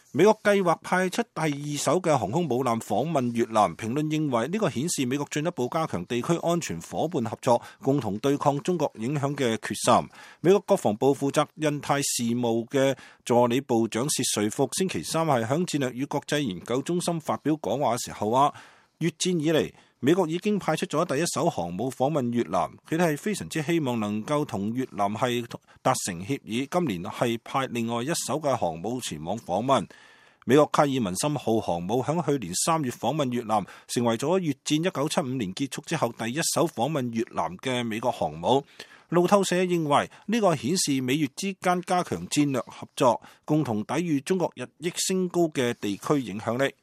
美國計劃派出第2艘嘅航空母艦訪問越南，評論認為呢個顯示美國進一步加強地區安全夥伴合作，共同對抗中國影響嘅決心。美國國防部負責印太事務嘅助理部長薛瑞福星期三係響戰略與國際研究中心發表講話嘅時候話，越戰以嚟，美國已經派出咗第1艘航母訪問越南，佢哋係非常之希望能夠同越南係達成協議，今年係派另外1艘嘅航母前往訪問。美國卡爾文森號航母響去年3月訪問越南，成為咗越戰1975年結束之後第1艘訪問越南嘅美國航母。路透社認為呢個顯示美越之間加強戰略合作，共同抵禦中國日益升高嘅地區影響力。